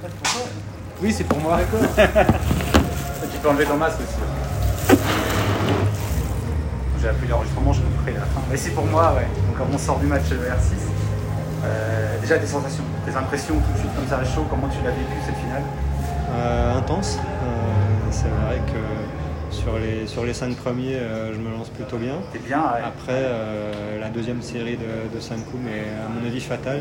Oui, c'est pour moi. Tu peux enlever ton masque aussi. J'ai appuyé l'enregistrement, je vous ferai la fin. Mais c'est pour moi, ouais. Donc on sort du match R6. Déjà tes sensations, tes impressions tout de suite comme ça à chaud, comment tu l'as vécu cette finale? Intense. C'est vrai que sur les 5 premiers, je me lance plutôt bien. T'es bien, ouais. Après, la deuxième série de 5 coups, mais à mon avis fatale.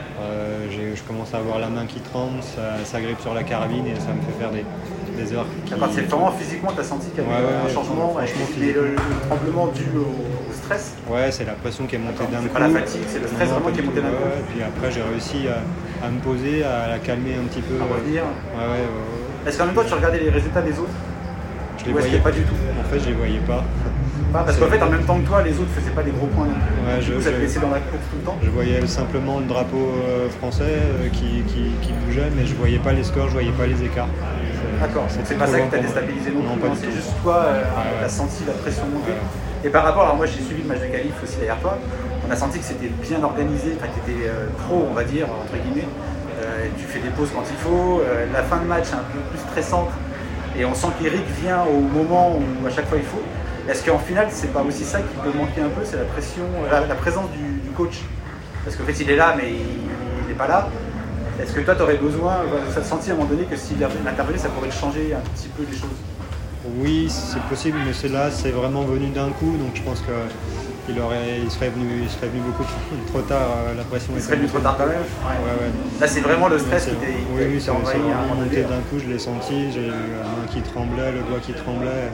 Je commence à avoir la main qui tremble, ça grippe sur la carabine et ça me fait faire des heures. C'est vraiment physiquement, tu as senti qu'il y avait un changement, mais le tremblement dû au stress? Ouais, c'est la pression qui est montée d'un coup. C'est pas la fatigue, c'est le stress vraiment qui est monté d'un coup. Et puis après, j'ai réussi à me poser, à la calmer un petit peu. À revenir. Ouais. Est-ce qu'en même temps, tu regardais les résultats des autres? Je les voyais pas du tout. En fait, je les voyais pas. Parce qu'en fait, en même temps que toi, les autres faisaient pas des gros points non plus. Ouais, ça te laissait dans la course tout le temps. Je voyais simplement le drapeau français qui bougeait, mais je voyais pas les scores, je voyais pas les écarts. D'accord, c'est pas ça qui t'a déstabilisé non plus, c'est juste toi, t'as senti la pression monter. Et par rapport, alors moi j'ai suivi le match de qualif aussi derrière toi, on a senti que c'était bien organisé, que t'étais pro, on va dire, entre guillemets. Tu fais des pauses quand il faut, la fin de match est un peu plus stressante, et on sent qu'Eric vient au moment où à chaque fois il faut. Est-ce qu'en finale, c'est pas aussi ça qui peut manquer un peu, c'est la pression, la présence du coach? Parce qu'en fait il est là, mais il n'est pas là. Est-ce que toi, tu aurais besoin, ça te sentit à un moment donné que s'il intervenait, ça pourrait changer un petit peu les choses? Oui, c'est possible, mais c'est vraiment venu d'un coup, donc je pense qu'il serait venu beaucoup trop tard, la pression. Il serait venu trop tard quand même? Ouais. Là, c'est vraiment le stress qui t'est envahi à un moment donné. D'un coup, je l'ai senti, j'ai eu la main qui tremblait, le doigt qui tremblait,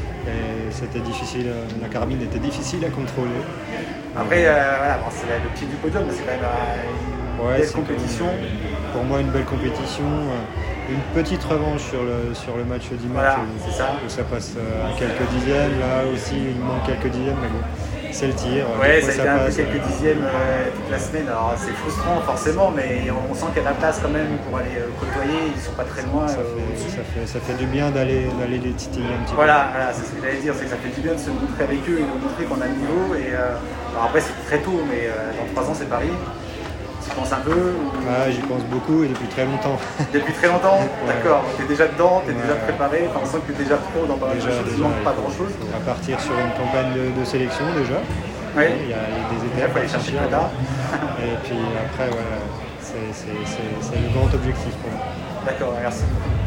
et c'était difficile, la carabine était difficile à contrôler. Après, c'est le pied du podium, mais c'est quand même une belle compétition. Pour moi, une belle compétition. Une petite revanche sur le match dimanche où ça passe à quelques dixièmes. Là aussi, il manque quelques dixièmes, mais bon, c'est le tir. Ouais, ça a été un peu quelques dixièmes toute la semaine. Alors c'est frustrant forcément, mais on sent qu'il y a de la place quand même pour aller côtoyer. Ils sont pas très loin. Ça fait du bien d'aller les titiller un petit peu. Voilà, c'est ce que j'allais dire, c'est que ça fait du bien de se montrer avec eux et de montrer qu'on a le niveau. Et alors après, c'est très tôt, mais dans 3 ans, c'est Paris. Tu penses un peu J'y pense beaucoup et depuis très longtemps. Depuis très longtemps? D'accord, tu es déjà dedans, tu es déjà préparé, on sent que tu es déjà pro dans pas mal de choses, il manque pas grand chose. On va partir sur une campagne de sélection déjà. Oui. Il y a des étapes. Il faut aller chercher le quota. Et puis après, c'est le grand objectif pour moi. D'accord, merci.